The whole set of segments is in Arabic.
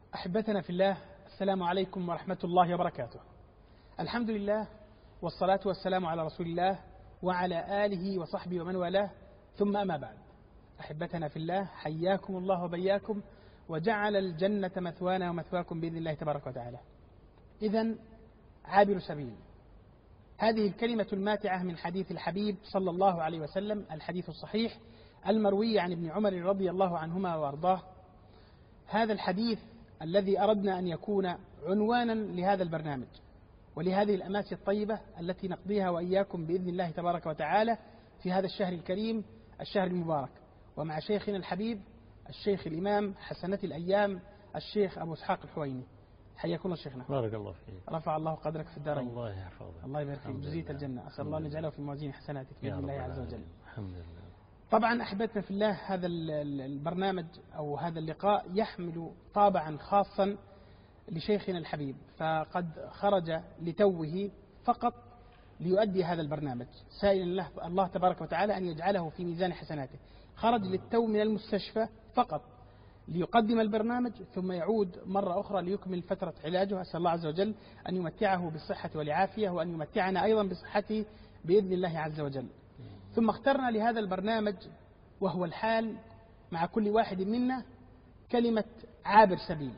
أحبتنا في الله، السلام عليكم ورحمة الله وبركاته. الحمد لله والصلاة والسلام على رسول الله وعلى آله وصحبه ومن والاه، ثم أما بعد. أحبتنا في الله، حياكم الله وبياكم وجعل الجنة مثوانا ومثواكم بإذن الله تبارك وتعالى. إذن عابر سبيل، هذه الكلمة الماتعة من حديث الحبيب صلى الله عليه وسلم، الحديث الصحيح المروي عن ابن عمر رضي الله عنهما وأرضاه. هذا الحديث الذي أردنا أن يكون عنوانا لهذا البرنامج ولهذه الأماسي الطيبة التي نقضيها وإياكم بإذن الله تبارك وتعالى في هذا الشهر الكريم، الشهر المبارك، ومع شيخنا الحبيب الشيخ الإمام حسنة الأيام الشيخ أبو إسحاق الحويني. حياكم الله شيخنا. بارك الله فيك. رفع الله قدرك في الدارين. الله يحفظك. الله يبارك فيك، جزية الجنة. أسأل الله أن يجعله في موازين حسناتك بإذن الله عز وجل. الحمد لله. طبعا أحبتنا في الله، هذا البرنامج أو هذا اللقاء يحمل طابعا خاصا لشيخنا الحبيب، فقد خرج لتوه فقط ليؤدي هذا البرنامج، سائلا الله تبارك وتعالى أن يجعله في ميزان حسناته. خرج للتو من المستشفى فقط ليقدم البرنامج، ثم يعود مرة أخرى ليكمل فترة علاجه. أسأل الله عز وجل أن يمتعه بالصحة والعافية، وأن يمتعنا أيضا بصحته بإذن الله عز وجل. ثم اخترنا لهذا البرنامج، وهو الحال مع كل واحد منا، كلمة عابر سبيل.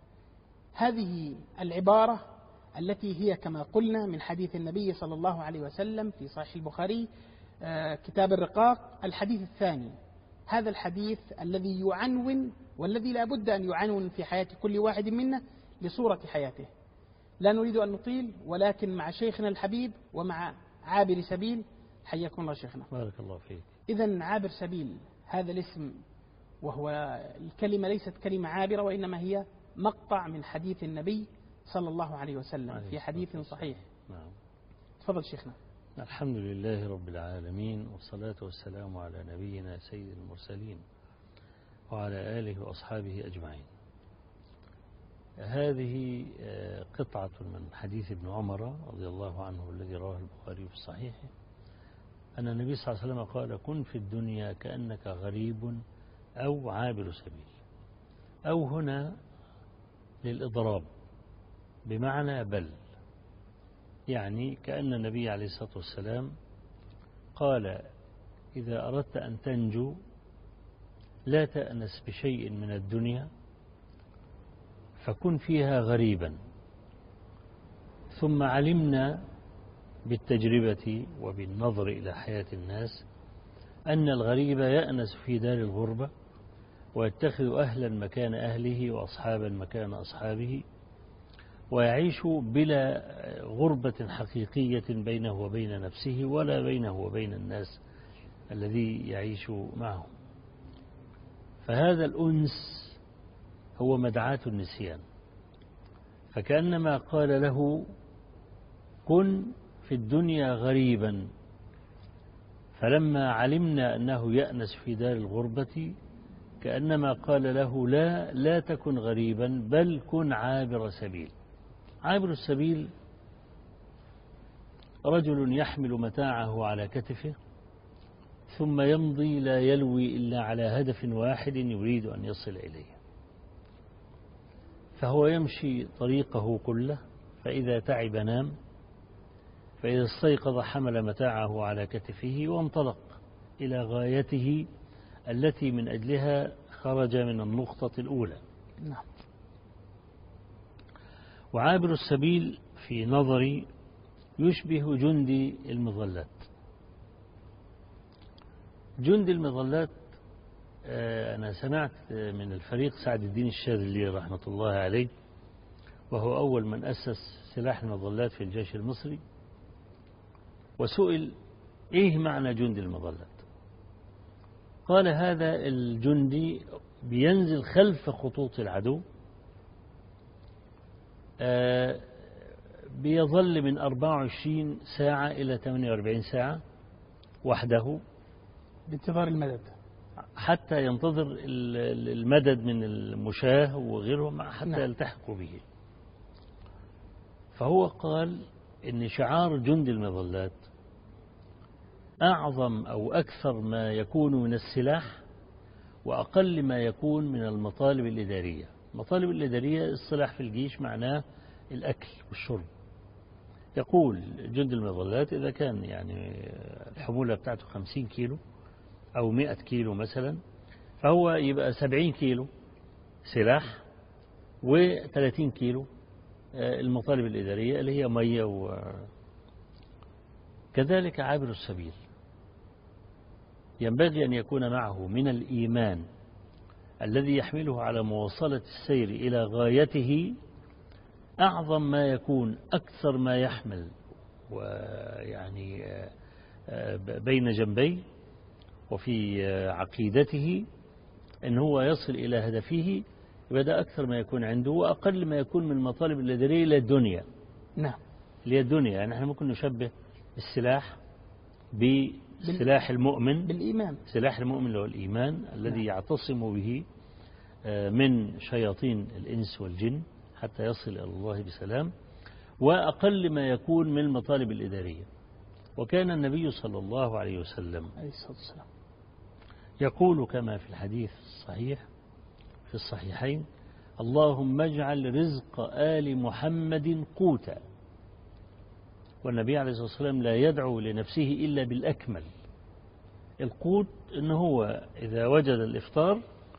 هذه العبارة التي هي كما قلنا من حديث النبي صلى الله عليه وسلم في صحيح البخاري، كتاب الرقاق، الحديث الثاني. هذا الحديث الذي يعنون والذي لا بد أن يعنون في حياة كل واحد منا لصورة حياته. لا نريد أن نطيل، ولكن مع شيخنا الحبيب ومع عابر سبيل. حياكم الله شيخنا. بارك الله فيك. إذن عابر سبيل هذا الاسم، وهو الكلمة ليست كلمة عابرة، وإنما هي مقطع من حديث النبي صلى الله عليه وسلم في حديث صحيح. نعم. تفضل شيخنا. الحمد لله رب العالمين، والصلاة والسلام على نبينا سيد المرسلين وعلى آله وأصحابه أجمعين. هذه قطعة من حديث ابن عمر رضي الله عنه الذي رواه البخاري في الصحيح، أن النبي صلى الله عليه وسلم قال: كن في الدنيا كأنك غريب أو عابر سبيل. أو هنا للإضراب بمعنى بل، يعني كأن النبي عليه الصلاة والسلام قال: إذا أردت أن تنجو لا تأنس بشيء من الدنيا، فكن فيها غريبا. ثم علمنا بالتجربة وبالنظر إلى حياة الناس أن الغريب يأنس في دار الغربة، ويتخذ أهلا مكان أهله وأصحابا مكان أصحابه، ويعيش بلا غربة حقيقية بينه وبين نفسه ولا بينه وبين الناس الذي يعيش معهم. فهذا الأنس هو مدعاة النسيان، فكأنما قال له: كن في الدنيا غريبا. فلما علمنا أنه يأنس في دار الغربة، كأنما قال له: لا تكن غريبا، بل كن عابر سبيل. عابر السبيل رجل يحمل متاعه على كتفه، ثم يمضي لا يلوي إلا على هدف واحد يريد أن يصل إليه، فهو يمشي طريقه كله، فإذا تعب نام، فإذا استيقظ حمل متاعه على كتفه وانطلق إلى غايته التي من أجلها خرج من النقطة الأولى. نعم. وعابر السبيل في نظري يشبه جندي المظلات. جندي المظلات، أنا سمعت من الفريق سعد الدين الشاذلي رحمة الله عليه، وهو أول من أسس سلاح المظلات في الجيش المصري، وسئل: إيه معنى جندي المظلات؟ قال: هذا الجندي بينزل خلف خطوط العدو، بيظل من 24 ساعة إلى 48 ساعة وحده بانتظار المدد، حتى ينتظر المدد من المشاة وغيرهم حتى نعم. يلتحقوا به. فهو قال إن شعار جندي المظلات أعظم أو أكثر ما يكون من السلاح، وأقل ما يكون من المطالب الإدارية. المطالب الإدارية الصلاح في الجيش معناه الأكل والشرب. يقول جند المظلات إذا كان يعني الحمولة بتاعته 50 كيلو أو 100 كيلو مثلا، فهو يبقى 70 كيلو سلاح و30 كيلو المطالب الإدارية اللي هي مية. كذلك عابر السبيل ينبغي أن يكون معه من الإيمان الذي يحمله على مواصلة السير إلى غايته أعظم ما يكون، أكثر ما يحمل ويعني بين جنبيه وفي عقيدته أن هو يصل إلى هدفه، يبدأ أكثر ما يكون عنده وأقل ما يكون من المطالب الإدارية إلى الدنيا. نعم. اللي هي الدنيا، يعني احنا ممكن نشبه السلاح بسلاح المؤمن بالإيمان. سلاح المؤمن اللي هو الإيمان الذي يعتصم به من شياطين الإنس والجن حتى يصل إلى الله بسلام، وأقل ما يكون من المطالب الإدارية. وكان النبي صلى الله عليه وسلم يقول كما في الحديث الصحيح في الصحيحين: اللهم اجعل رزق آل محمد قوتا. والنبي عليه الصلاة والسلام لا يدعو لنفسه إلا بالأكمل. القوت إن هو إذا وجد الإفطار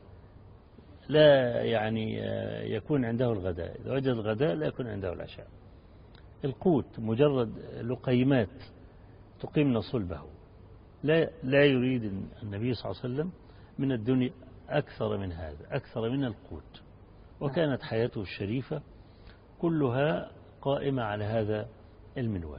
لا يعني يكون عنده الغداء، إذا وجد الغداء لا يكون عنده العشاء. القوت مجرد لقيمات تقيمن صلبه. لا يريد النبي صلى الله عليه وسلم من الدنيا أكثر من هذا، أكثر من القوت. وكانت حياته الشريفة كلها قائمة على هذا المنوال.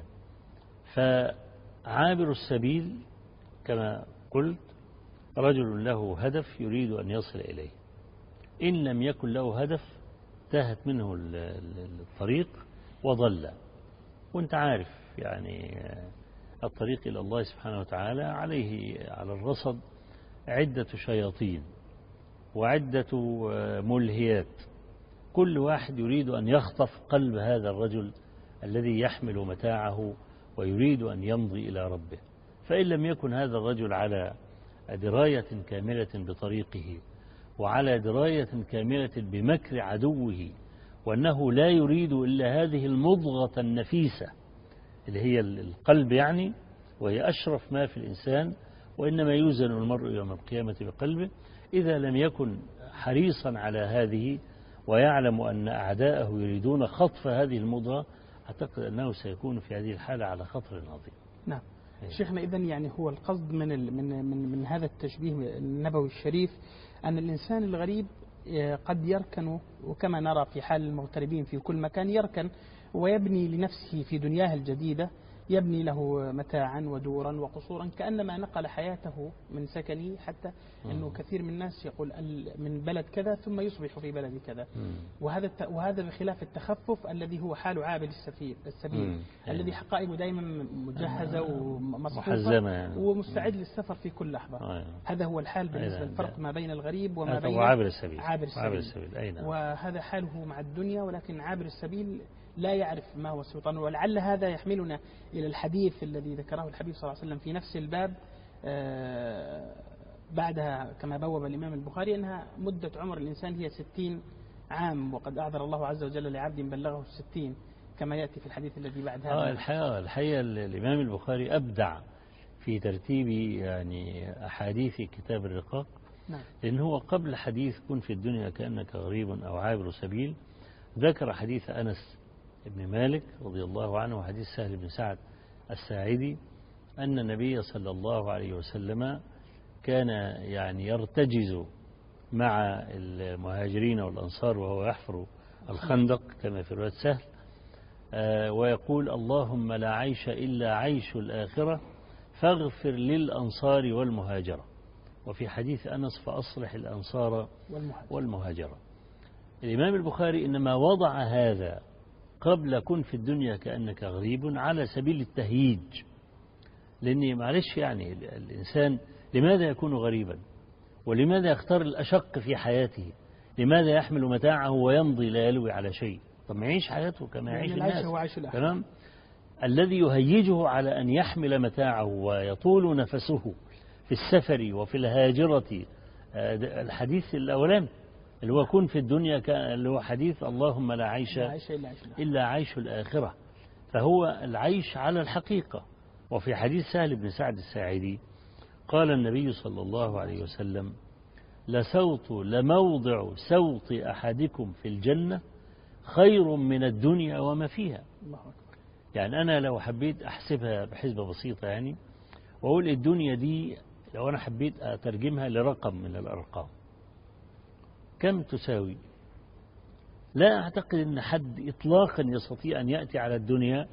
فعابر السبيل كما قلت رجل له هدف يريد أن يصل إليه، إن لم يكن له هدف تاهت منه الطريق وضل. وانت عارف يعني الطريق إلى الله سبحانه وتعالى على الرصد عدة شياطين وعدة ملهيات، كل واحد يريد أن يخطف قلب هذا الرجل الذي يحمل متاعه ويريد أن يمضي إلى ربه. فإن لم يكن هذا الرجل على دراية كاملة بطريقه وعلى دراية كاملة بمكر عدوه، وأنه لا يريد إلا هذه المضغة النفيسة اللي هي القلب يعني، وهي أشرف ما في الإنسان، وإنما يوزن المرء يوم القيامة بقلبه. إذا لم يكن حريصا على هذه ويعلم أن أعداءه يريدون خطف هذه المضغة، أعتقد أنه سيكون في هذه الحالة على خطر عظيم. نعم. شيخنا إذن يعني هو القصد من هذا التشبيه النبوي الشريف أن الإنسان الغريب قد يركن، وكما نرى في حال المغتربين في كل مكان يركن ويبني لنفسه في دنياه الجديدة، يبني له متاعا ودورا وقصورا كأنما نقل حياته من سكنه، حتى أنه كثير من الناس يقول من بلد كذا ثم يصبح في بلد كذا. وهذا بخلاف التخفف الذي هو حال عابر السبيل الذي حقائبه دائما مجهزة ومصفوفة يعني ومستعد للسفر في كل لحظة. هذا هو الحال بالنسبة للفرق ما بين الغريب وما بين عابر السبيل. وهذا حاله مع الدنيا، ولكن عابر السبيل لا يعرف ما هو السلطان. ولعل هذا يحملنا إلى الحديث الذي ذكره الحبيب صلى الله عليه وسلم في نفس الباب بعدها كما بوب الإمام البخاري أنها مدة عمر الإنسان هي 60 عام، وقد أعذر الله عز وجل لعبد بلغه 60 كما يأتي في الحديث الذي بعد هذا. الحقيقة الإمام البخاري أبدع في ترتيب يعني أحاديث كتاب الرقاق. نعم. لأنه هو قبل حديث كن في الدنيا كأنك غريب أو عابر سبيل ذكر حديث أنس ابن مالك رضي الله عنه وحديث سهل بن سعد الساعدي أن النبي صلى الله عليه وسلم كان يعني يرتجز مع المهاجرين والأنصار وهو يحفر الخندق كما في رواية سهل، ويقول اللهم لا عيش إلا عيش الآخرة فاغفر للأنصار والمهاجرة. وفي حديث أنس فأصلح الأنصار والمهاجرة. الإمام البخاري إنما وضع هذا قبل كن في الدنيا كأنك غريب على سبيل التهييج، لأن معلش يعني الإنسان لماذا يكون غريبا؟ ولماذا يختار الأشق في حياته؟ لماذا يحمل متاعه ويمضي لا يلوي على شيء؟ طب ما يعيش حياته كما يعيش الناس. تمام. الذي يهيجه على أن يحمل متاعه ويطول نفسه في السفر وفي الهاجرة الحديث الأولاني اللي هو كن في الدنيا اللي هو حديث اللهم لا عيش إلا عيش الآخرة. فهو العيش على الحقيقة. وفي حديث سهل بن سعد الساعدي قال النبي صلى الله عليه وسلم لموضع سوط أحدكم في الجنة خير من الدنيا وما فيها. يعني أنا لو حبيت أحسبها بحسبة بسيطة يعني وأقول الدنيا دي لو أنا حبيت أترجمها لرقم من الأرقام كم تساوي؟ لا أعتقد أن حد إطلاقا يستطيع أن يأتي على الدنيا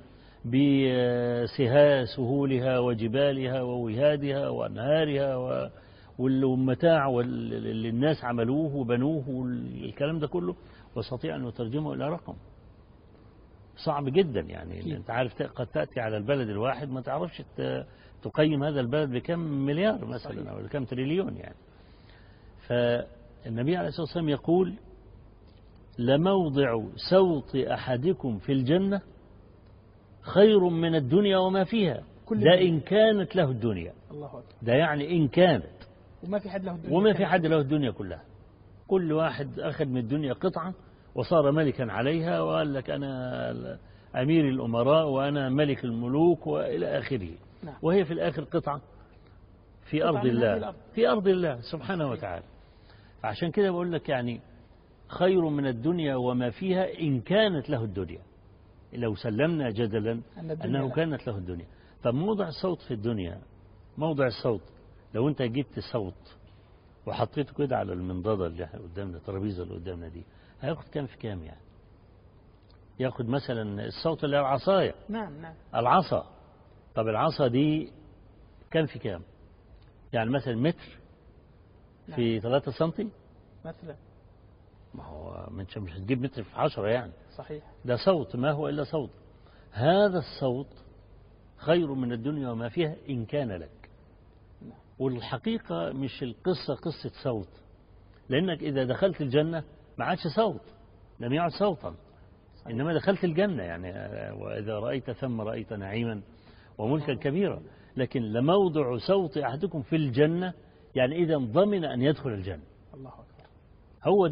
بسهولها وجبالها ووهادها وأنهارها والمتاع واللي الناس عملوه وبنوه والكلام ده كله واستطيع أن يترجمه إلى رقم. صعب جدا يعني. أنت عارف قد تأتي على البلد الواحد ما تعرفش تقيم هذا البلد بكم مليار مثلا أو بكم تريليون يعني. فالنبي عليه الصلاة والسلام يقول لموضع سوط أحدكم في الجنة خير من الدنيا وما فيها. ده إن كانت له الدنيا. الله أكبر. ده يعني إن كانت وما في حد له الدنيا. وما في حد له الدنيا كلها. كل واحد أخذ من الدنيا قطعة وصار ملكا عليها وقال لك أنا أمير الأمراء وأنا ملك الملوك وإلى آخره. نعم. وهي في الآخر قطعة في أرض الله في أرض الله سبحانه وتعالى. عشان كده بقول لك يعني خير من الدنيا وما فيها إن كانت له الدنيا. لو سلمنا جدلا أنه كانت له الدنيا. فموضع الصوت في الدنيا موضع الصوت لو أنت جبت صوت وحطيته كده على المنضدة اللي قدامنا الترابيزة اللي قدامنا دي هياخد كام في كام يعني؟ ياخد مثلا الصوت اللي هو العصاية. نعم العصا. طب العصا دي كام في كام؟ يعني مثلا متر في 3 سنتي مثلا. ما هو مش هتجيب متر في 10 يعني. صحيح. ده صوت ما هو إلا صوت. هذا الصوت خير من الدنيا وما فيها إن كان لك. والحقيقة مش القصة قصة صوت لأنك إذا دخلت الجنة ما عادش صوت لم يعد صوتا. إنما دخلت الجنة يعني وإذا رأيت ثم رأيت نعيما وملكا كبيرا. لكن لموضع صوت أحدكم في الجنة يعني إذا ضمن أن يدخل الجنة. الله أكبر. هو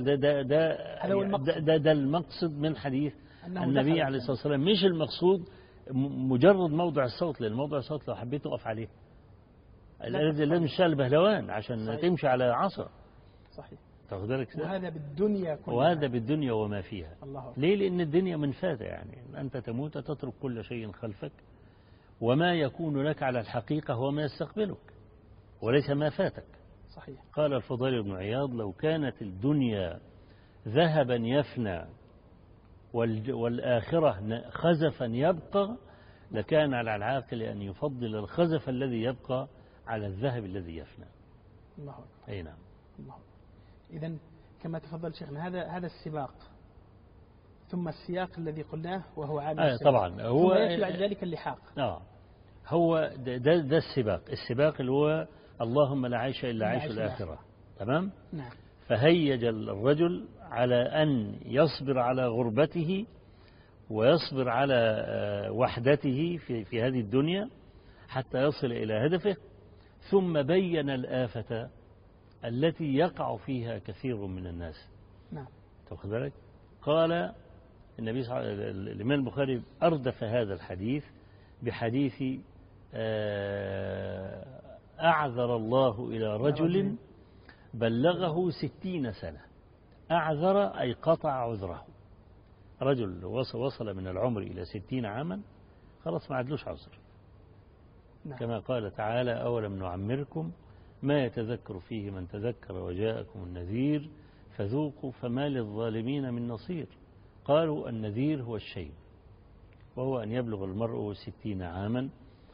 ده المقصد من حديث النبي عليه الصلاة والسلام. مش المقصود مجرد موضع الصوت لأن موضع الصوت لو حبيت تقف عليه لازم تشتغل بهلوان عشان صحيح. تمشي على عصا. صحيح. تاخد بالك. وهذا بالدنيا كلها. وهذا بالدنيا وما فيها. الله. ليه؟ لأن الدنيا منفاتة يعني أنت تموت تترك كل شيء خلفك وما يكون لك على الحقيقة هو ما يستقبلك وليس ما فاتك. صحيح. قال الفضيل بن عياض لو كانت الدنيا ذهبا يفنى والآخرة خزفا يبقى لكان على العاقل أن يفضل الخزف الذي يبقى على الذهب الذي يفنى. الله أكبر. أي نعم. الله. إذن كما تفضل شيخنا هذا السباق ثم السياق الذي قلناه وهو عام طبعا هو ثم يأتي بعد ذلك اللحاق. هو ده السباق اللي هو اللهم لا عيش إلا عيش الآخرة. تمام. نعم. فهيج الرجل على أن يصبر على غربته ويصبر على وحدته في هذه الدنيا حتى يصل إلى هدفه ثم بين الآفة التي يقع فيها كثير من الناس. نعم. تأخذ بالك. قال النبي صلى الله عليه وسلم الإمام البخاري أردف هذا الحديث بحديث أعذر الله إلى رجل بلغه 60 سنة. أعذر أي قطع عذره. رجل وصل من العمر إلى 60 عاما خلاص ما عدلوش عذر. نعم. كما قال تعالى أولم نعمركم ما يتذكر فيه من تذكر وجاءكم النذير فذوقوا فما للظالمين من نصير. قالوا النذير هو الشيب وهو أن يبلغ المرء 60 عاما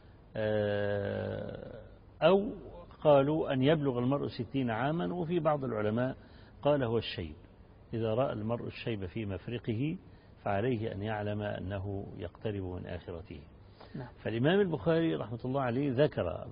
أو قالوا أن يبلغ المرء 60 عاما وفي بعض العلماء قال هو الشيب. إذا رأى المرء الشيب في مفرقه فعليه أن يعلم أنه يقترب من آخرته. نعم. فالإمام البخاري رحمة الله عليه ذكر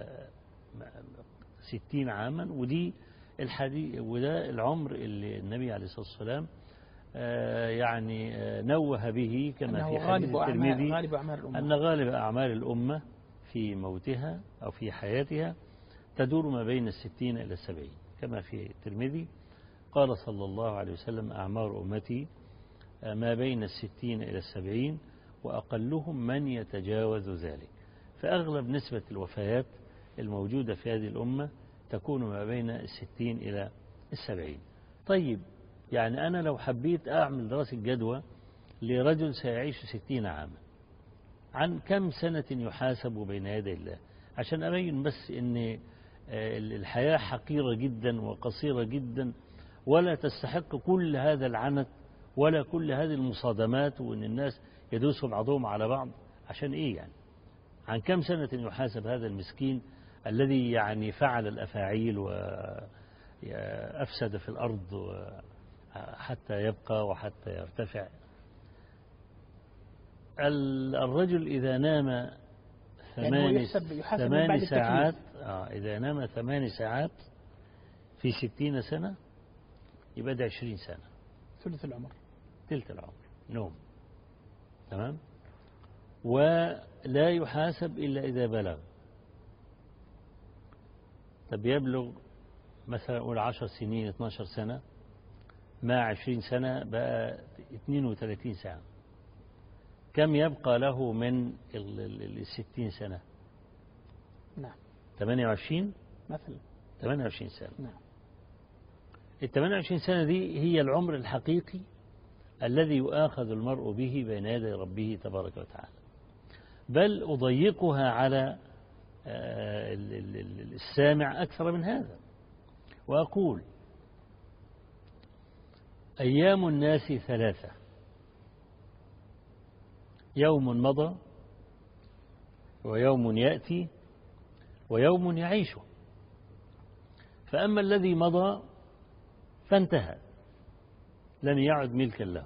60 عاما ودي الحديث وده العمر اللي النبي عليه الصلاة والسلام يعني نوه به كما في حديث الترمذي أن غالب أعمال الأمة في موتها أو في حياتها تدور ما بين 60 إلى 70 كما في الترمذي. قال صلى الله عليه وسلم أعمار أمتي ما بين 60 إلى 70 وأقلهم من يتجاوز ذلك. فأغلب نسبة الوفيات الموجودة في هذه الأمة تكون ما بين 60 إلى 70. طيب يعني أنا لو حبيت أعمل دراسة جدوى لرجل سيعيش 60 عاما، عن كم سنة يحاسب بين يدي الله، عشان أبين بس أن الحياة حقيرة جدا وقصيرة جدا، ولا تستحق كل هذا العنت ولا كل هذه المصادمات، وأن الناس يدوسوا بعضهم على بعض. عشان إيه يعني؟ عن كم سنة يحاسب هذا المسكين الذي يعني فعل الأفاعيل وأفسد في الأرض حتى يبقى وحتى يرتفع. الرجل إذا نام ثمان ساعات إذا نام 8 ساعات في 60 سنة يبقى ده 20 سنة، ثلث العمر، ثلث العمر نوم. تمام. ولا يحاسب إلا إذا بلغ. طب يبلغ مثلا قول 10 سنين 12 سنة مع 20 سنة بقى 32 ساعة. كم يبقى له من 60 سنة؟ نعم 28 مثلا، 28 سنة. نعم. 28 سنة دي هي العمر الحقيقي الذي يؤاخذ المرء به بين يدي ربه تبارك وتعالى. بل أضيقها على السامع أكثر من هذا وأقول أيام الناس 3: يوم مضى ويوم يأتي ويوم يعيشه. فأما الذي مضى فانتهى لم يعد ملكا له،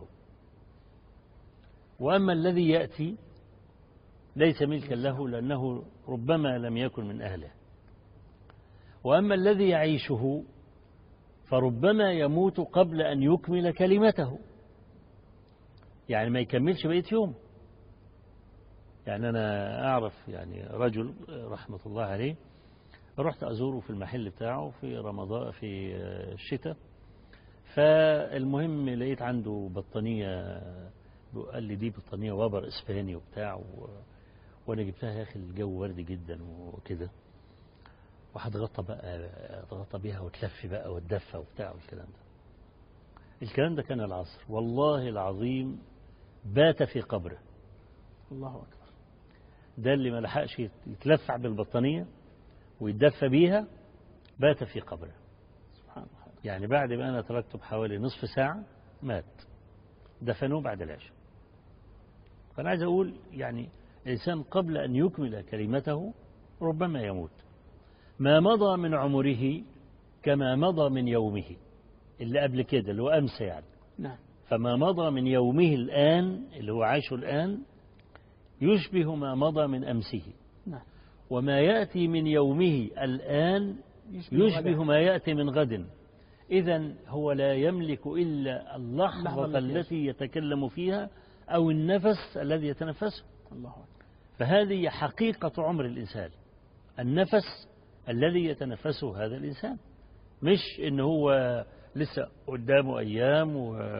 وأما الذي يأتي ليس ملكا له لأنه ربما لم يكن من أهله، وأما الذي يعيشه فربما يموت قبل أن يكمل كلمته، يعني ما يكملش بقية يوم. يعني أنا أعرف يعني رجل رحمة الله عليه رحت أزوره في المحل بتاعه في رمضان في الشتاء، فالمهم لقيت عنده بطانية، قال لي دي بطانية وبر إسباني وبتاع وأنا جبتها يا أخي الجو وردي جدا وكده، وهتغطى بقى اتغطى بيها وتلف بقى وتدفى وبتاع والكلام ده. الكلام ده كان العصر، والله العظيم بات في قبره. الله أكبر. ده اللي ما لحقش يتلفع بالبطانية ويتدفى بيها بات في قبره. سبحان الله. يعني بعد ما أنا تركته بحوالي نصف ساعة مات، دفنوه بعد العشاء. فأنا عايز أقول يعني الإنسان قبل أن يكمل كلمته ربما يموت. ما مضى من عمره كما مضى من يومه اللي قبل كده اللي هو أمس يعني. نعم. فما مضى من يومه الآن اللي هو عايشه الآن يشبه ما مضى من أمسه. نعم. وما يأتي من يومه الآن يشبه ما يأتي من غد. إذن هو لا يملك إلا اللحظة التي يتكلم فيها أو النفس الذي يتنفسه. الله أكبر. فهذه حقيقة عمر الإنسان، النفس الذي يتنفسه هذا الإنسان، مش إن هو لسه قدامه أيام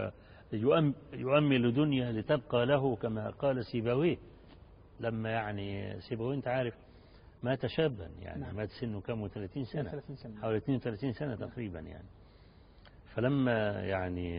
ويؤمل دنيا لتبقى له كما قال سيبويه. لما يعني سيبويه أنت عارف مات شابا يعني. نعم. مات سنه كم 30 سنة حوالي 32 سنة تقريبا يعني. فلما يعني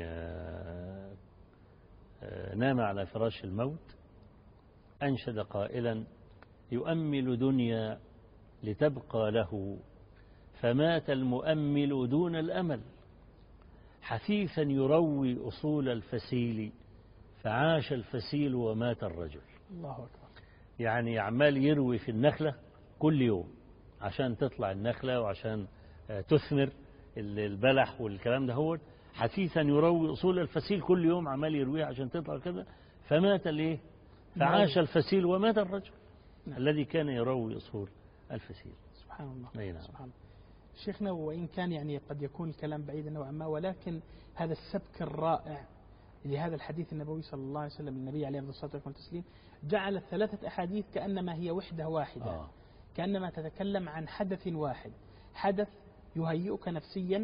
نام على فراش الموت أنشد قائلا يؤمل دنيا لتبقى له فمات المؤمل دون الأمل حثيثا يروي أصول الفسيل فعاش الفسيل ومات الرجل. الله أكبر. يعني عمال يروي في النخلة كل يوم عشان تطلع النخلة وعشان تثمر البلح والكلام ده، هو حثيثا يروي أصول الفسيل كل يوم عمال يرويها عشان تطلع كده، فمات الايه؟ فعاش الفسيل ومات الرجل. نعم. الذي كان يروي أصول الفسيل. سبحان الله. نعم. سبحان الله. شيخنا، وإن كان يعني قد يكون الكلام بعيدا نوعا ما، ولكن هذا السبك الرائع لهذا الحديث النبوي صلى الله عليه وسلم النبي عليه الصلاة والتسليم جعل 3 أحاديث كأنما هي وحدة واحدة. كأنما تتكلم عن حدث واحد، حدث يهيئك نفسيا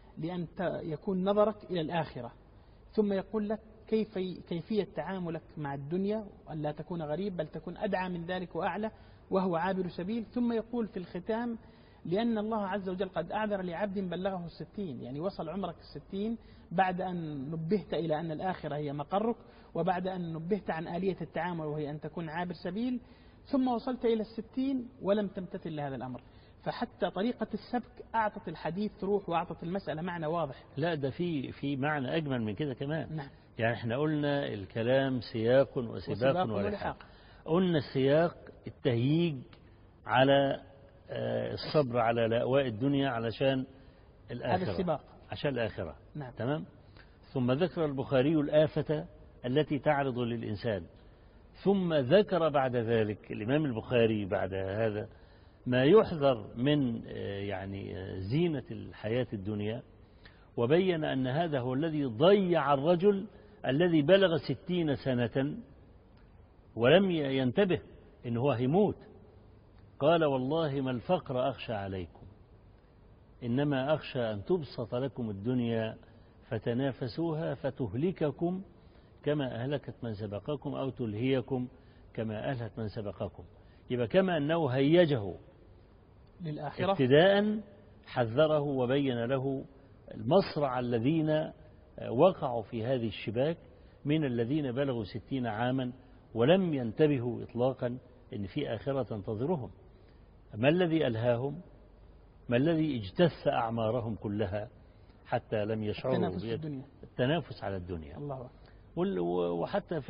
لأن يكون نظرك إلى الآخرة، ثم يقول لك كيفية تعاملك مع الدنيا، أن لا تكون غريب بل تكون أدعى من ذلك وأعلى وهو عابر سبيل. ثم يقول في الختام لأن الله عز وجل قد أعذر لعبد بلغه 60، يعني وصل عمرك 60 بعد أن نبهت إلى أن الآخرة هي مقرك، وبعد أن نبهت عن آلية التعامل وهي أن تكون عابر سبيل، ثم وصلت إلى 60 ولم تمتثل لهذا الأمر. فحتى طريقة السبك أعطت الحديث روح وأعطت المسألة معنى واضح. لا، ده في معنى أجمل من كده كمان. نعم. يعني احنا قلنا الكلام سياق وسباق ولحاق. قلنا السياق التهييج على الصبر على لأواء الدنيا علشان الآخرة، هذا السباق عشان الآخرة. نعم. تمام. ثم ذكر البخاري الآفة التي تعرض للإنسان، ثم ذكر بعد ذلك الإمام البخاري بعد هذا ما يحذر من يعني زينة الحياة الدنيا، وبين أن هذا هو الذي ضيع الرجل الذي بلغ 60 سنة ولم ينتبه إن هو هيموت. قال والله ما الفقر أخشى عليكم، إنما أخشى أن تبسط لكم الدنيا فتنافسوها فتهلككم كما أهلكت من سبقكم أو تلهيكم كما أهلكت من سبقكم. يبقى كما أنه هيجه للآخرة ابتداء حذره وبين له المصرع الذين وقعوا في هذه الشباك من الذين بلغوا 60 عاما ولم ينتبهوا إطلاقا إن في آخرة تنتظرهم. ما الذي ألهاهم؟ ما الذي اجتث أعمارهم كلها حتى لم يشعروا التنافس على الدنيا؟ الله. وحتى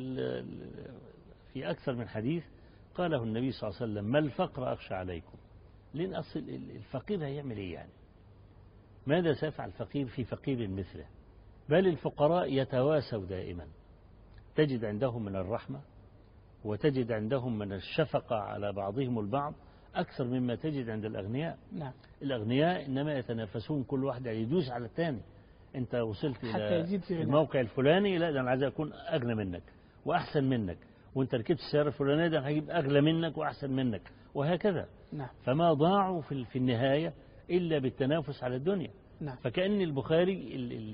في أكثر من حديث قاله النبي صلى الله عليه وسلم ما الفقر أخشى عليكم. لأن أصل الفقير هيعمل إيه يعني؟ ماذا سيفعل الفقير في فقير مثله؟ بل الفقراء يتواسوا دائما، تجد عندهم من الرحمة وتجد عندهم من الشفقة على بعضهم البعض أكثر مما تجد عند الأغنياء. نعم. الأغنياء إنما يتنافسون، كل واحد يدوس على الثاني. أنت وصلت إلى الموقع الفلاني، لا ده أنا عايز أكون أغنى منك وأحسن منك، وأنت ركبت السيارة الفلانية ده أنا هجيب أغلى منك وأحسن منك، وهكذا. نعم. فما ضاعوا في النهاية إلا بالتنافس على الدنيا. نعم. فكأن البخاري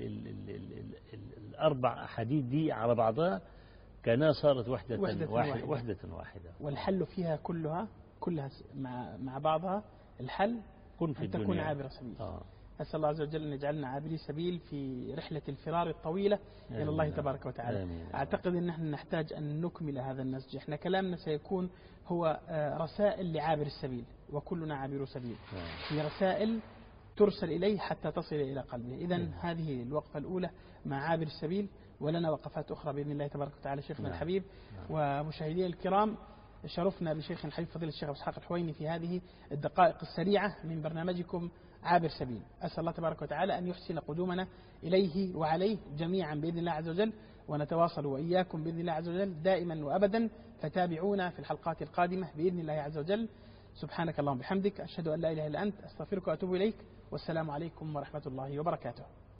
الأربع أحاديث دي على بعضها كانها صارت وحدة واحدة. والحل فيها كلها مع بعضها الحل أن تكون عابر سبيل. أسأل الله عز وجل أن يجعلنا عابري سبيل في رحلة الفرار الطويلة إلى الله تبارك وتعالى. آمين. أعتقد أن نحن نحتاج أن نكمل هذا النسج. إحنا كلامنا سيكون هو رسائل لعابر السبيل، وكلنا عابر سبيل. هي رسائل ترسل إليه حتى تصل إلى قلبه. إذن هذه الوقفة الأولى مع عابر السبيل، ولنا وقفات أخرى بإذن الله تبارك وتعالى. شيخنا الحبيب ومشاهدينا الكرام، شرفنا بشيخنا الحبيب فضيلة الشيخ أبو إسحاق الحويني في هذه الدقائق السريعة من برنامجكم عابر سبيل. أسأل الله تبارك وتعالى أن يحسن قدومنا إليه وعليه جميعا بإذن الله عز وجل، ونتواصل وإياكم بإذن الله عز وجل دائما وأبدا. فتابعونا في الحلقات القادمة بإذن الله عز وجل. سبحانك اللهم وبحمدك، أشهد أن لا إله إلا أنت، أستغفرك وأتوب إليك، والسلام عليكم ورحمة الله وبركاته.